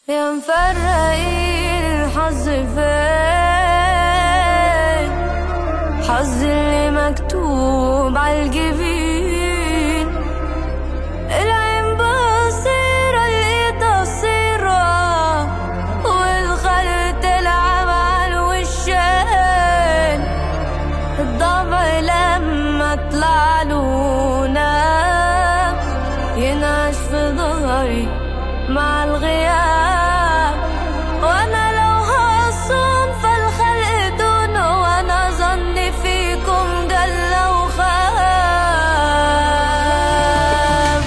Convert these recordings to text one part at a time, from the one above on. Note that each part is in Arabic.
يا مفرقين الحظ فين؟ حظ اللي مكتوب عالجبين، العين بصيرة الايد قصيرة والخلق تلعب عالوشين، الضبع لما طلعله نام ينعش في ظهري مع الغياب، وانا لو هصون فالخلق دونه، وانا ظني فيكم جل وخاب.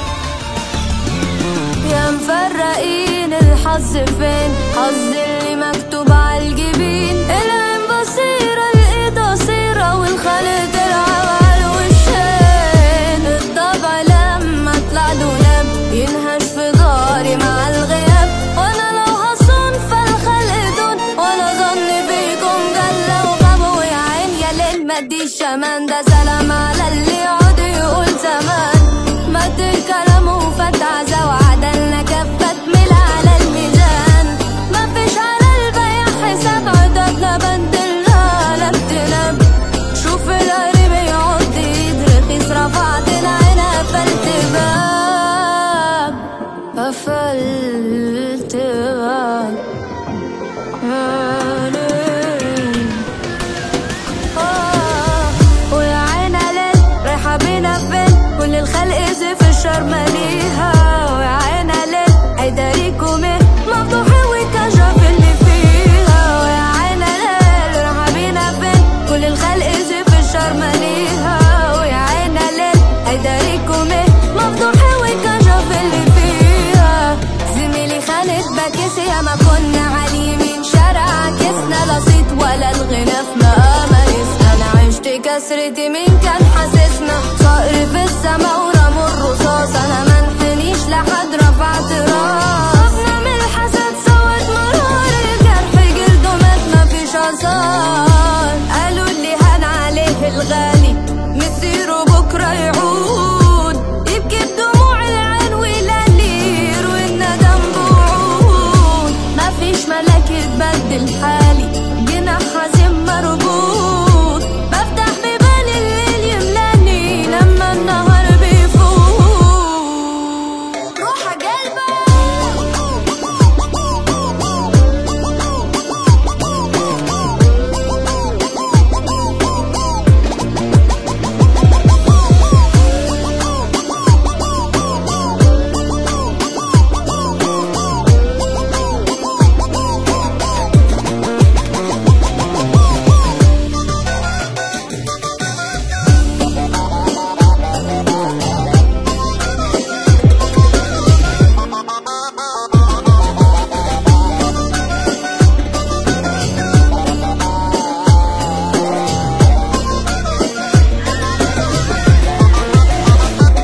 يا مفرقين الحظ فين؟ حظ اللي مكتوب عالجبين، العين بصيرة الايد قصيرة والخلق تلعب عالوشين، الضبع لما طلعله نام ينهش في ظهري مع الغياب، وانا لو هصون فالخلق دون، وانا ظني فيكم جل وخاب. ويا عين يا ليل مديش امان، ده سلام على اللي يقعد يقول زمان، مد الكلام وفات عزا وعدلنا كفة ميل على الميزان، مفيش على البيع حساب عددنا بندلنا لا بتنام، شوف القريب يقعد ايد رخيص رفعت العين قفلت باب، قفلت باب. ويا عين ليل رايحة بينا فين؟ كل الخلق زف الشر ماليها، ويا عين ليل هيداريكم ايه؟ مفضوحين وكشف اللي فيها، ويا عين ليل رايحة بينا فين؟ كل الخلق زف الشر ماليها، ويا عين ليل هيداريكم ايه؟ مفضوحين وكشف اللي فيها. زميلي خالد بكيس ياما كنا عاليمين، شارع عكسنا لا صيت ولا الغنى في مقاميسنا، انا عشت كسرتي مين كان حاسسنا، صقر في السما ورموا الرصاص، انا منحنيش لحد رفعت راس، خفنا من الحسد سوت مرار الجرح جلده مات مفيش اثار، قالوا اللي هان عليه الغالي مسيره بكره يعود، يبكي بدموع العين والقلير والندم بوعود، مفيش ملاك يتبدل حالي جناح حزين مربوط، بفتح بيبان الليل يملاني لما النهار بيفوت، روح قلبك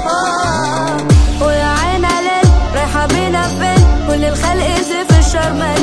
الخلق زف الشر